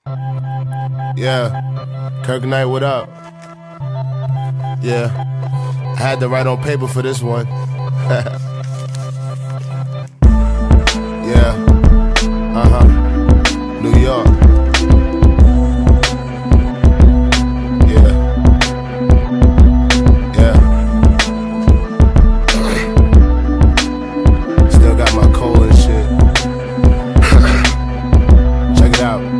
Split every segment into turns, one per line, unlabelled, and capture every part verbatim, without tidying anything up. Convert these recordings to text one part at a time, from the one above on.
Yeah, Kirk Knight, what up? Yeah, I had to write on paper for this one. Yeah, uh-huh, New York. Yeah, yeah. Still got my cold and shit. Check it out.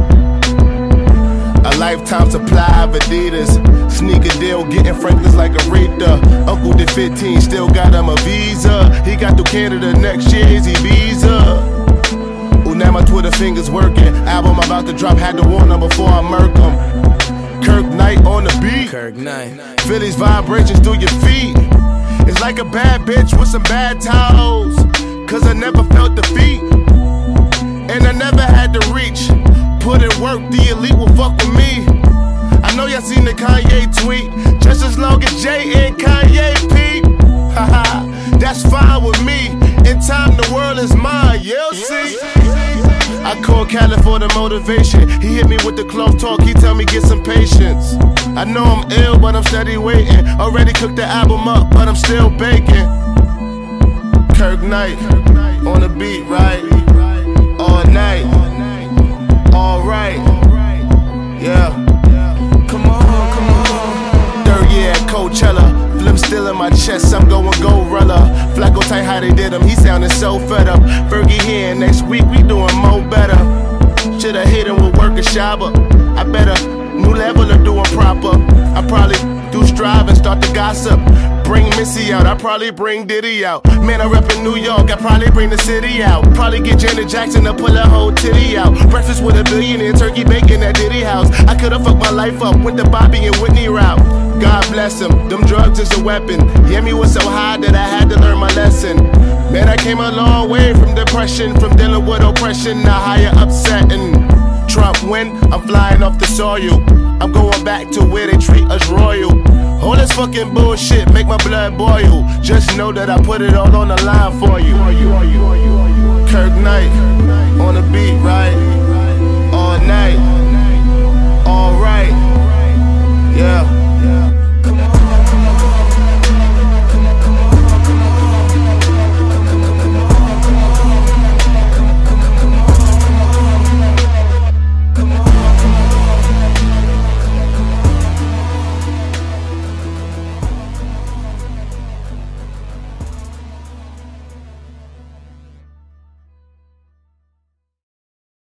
A lifetime supply of Adidas. Sneaker deal, getting Franklin's like Aretha. Uncle did fifteen, still got him a visa. He got through Canada next year, is he visa? Ooh, now my Twitter fingers working. Album about to drop, had to warn him before I murk him. Kirk Knight on the beat.
Kirk Knight.
Feel these vibrations through your feet. It's like a bad bitch with some bad towels. Cause I never felt defeat. And I never had to reach. Put in work, the elite will fuck with me. I know y'all seen the Kanye tweet. Just as long as Jay and Kanye peep. Haha, that's fine with me. In time the world is mine, you'll see. I call Cali for the motivation. He hit me with the cloth talk, he tell me get some patience. I know I'm ill, but I'm steady waiting. Already cooked the album up, but I'm still baking. Kirk Knight, on the beat, right? All night, alright, yeah.
Come on, come on.
Third year at Coachella, flim still in my chest, I'm going Gorilla. Flacco tight how they did him, he sounding so fed up. Fergie here next week, we doing more better. Shoulda hit him with work a shopper. I better new level of doing proper. I probably do strive and start the gossip. Bring Missy out, I probably bring Diddy out. Man, I rep in New York, I probably bring the city out. Probably get Janet Jackson to pull her whole titty out. Breakfast with a billionaire, turkey bacon at Diddy house. I could've fucked my life up, went the Bobby and Whitney route. God bless him, them drugs is a weapon. Yeah, me was so high that I had to learn my lesson. Man, I came a long way from depression, from dealing with oppression, now higher upsetting. Trump win, I'm flying off the soil. I'm going back to where they treat us royal. All this fucking bullshit make my blood boil. Just know that I put it all on the line for you. Kirk Knight, on the beat, right?